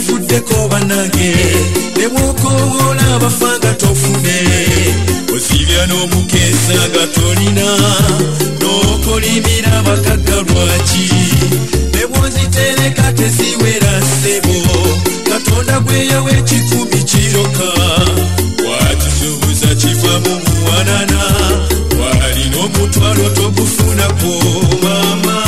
kifuddeko bannange ne bw'okoola abafanga tofune osibya n'omukeesa nga tolina n'okolimira abakagga lwaki ne bw'ozitereka teziwera ssebo katonda gwe yawa ekikumi kiroka wakisuubuza kiva mu muwanana walina omutwalo togufunako maama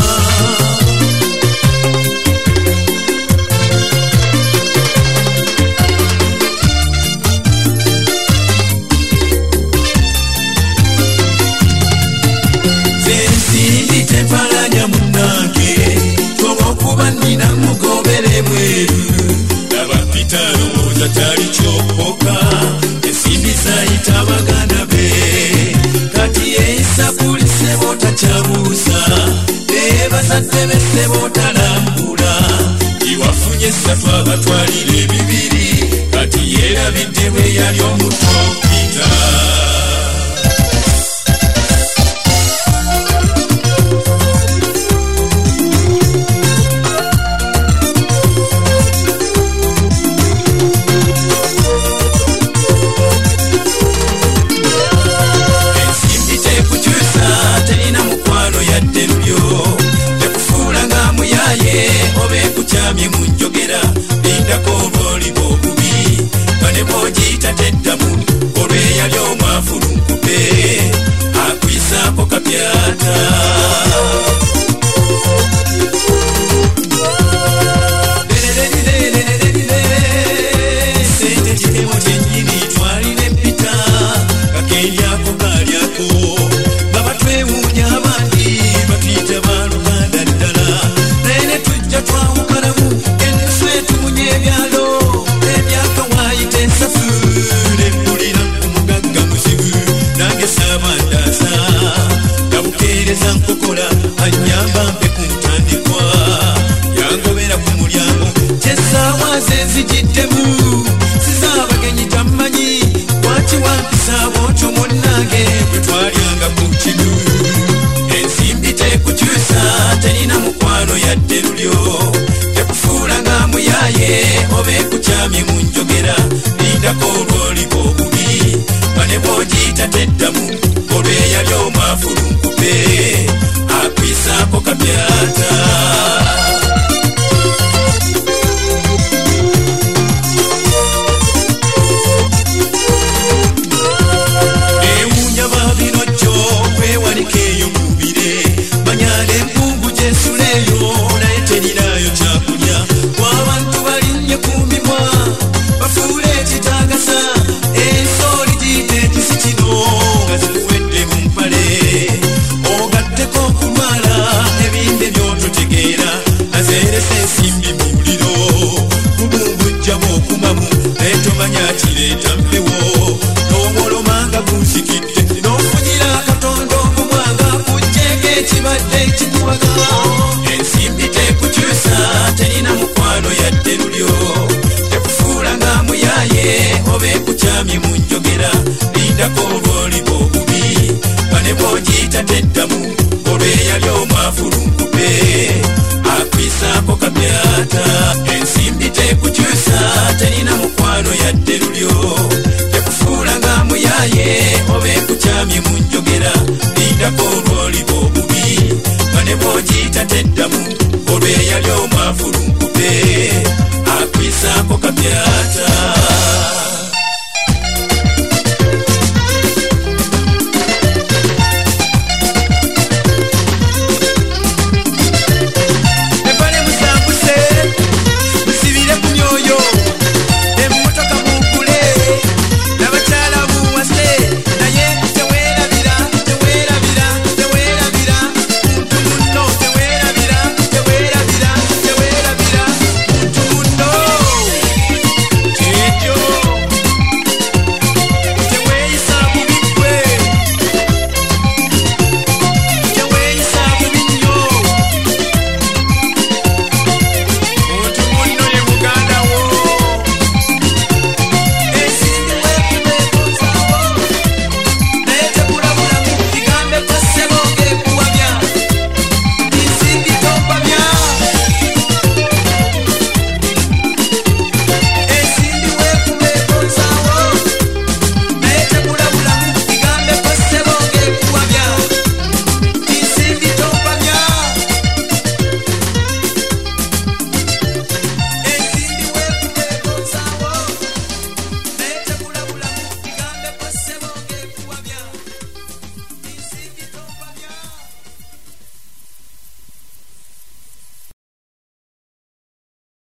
tempalanya munange tolwokuba nina mugobere bweru nabapita lowooza tali kyokoka ensimbi zayita baganda be kati yeisabuli sebo takyabuuza naye bazadde be sebo talambula iwafunye essatu abatwalira ebibiri kati yeerabidde bwe yali omuto pita kukyamye munjogera lindako olwoliba obubi bane bwogiyita teddamu olweyali omwafulunkupe akwisaako kapyata sente kitemo kyennyini twalina empita kakendyako kalyako nga batwewuunya abandi batuyita baluganda ddala naye ne tujja twawukanamu ennusu etumunye ebyalo emyaka waayita ensafu nebbulira ku mugagga muzibu nange saabandaasa nabukeereza nkokola annyamba mpe ku ntandikwa yangobera ku mulyango kyessaawa ze nzigiddemu sizaabagenyi tammanyi lwaki wampisa bwotyo munnange bwe twalyanga ku kigu ensimbi tekukyusa terina mukwano yadde lulyo tekufuula nga muyaaye oba ekukyamye mu njogera lindako olwoliba obubi bane bwogiyita teddamu olweyali omwafulunkupe akwisaako kapyata ewuunya babinojjo kwewanika eyo mubire manyala empungu gyesuleeyo naye terinayo kyakulya w'abantu balinnye ku mimwa bafuule ekitagasa ensooli giyita ekisi kino nga zikuwedde mu mpale ogatteko okulwala ebinde byototegeera azeeresa ensimbi mu buliro gubumbujja bw'okumamu naye tomanya kireeta mpewo n'omwolomanga gunsikidde n'ofunyira katonda omumwanga kujjeeko ekibadde kikuwaga ensimbi tekukyusa terina mukwano yadde lulyo tekufuula nga muyaaye oba ekukyamye mu njogera lindako olwoliba obubi bane bwogiyita teddamu olweyali omwafulunkupe akwisaako kapyata ensimbi tekukyusa terina mukwano yadde lulyo tekufuula nga muyaaye oba ekukyamye mu njogera lindako olwoliba obubi bane bwogiyita teddamu olweyali omwafulunkupe akwisaako kapyata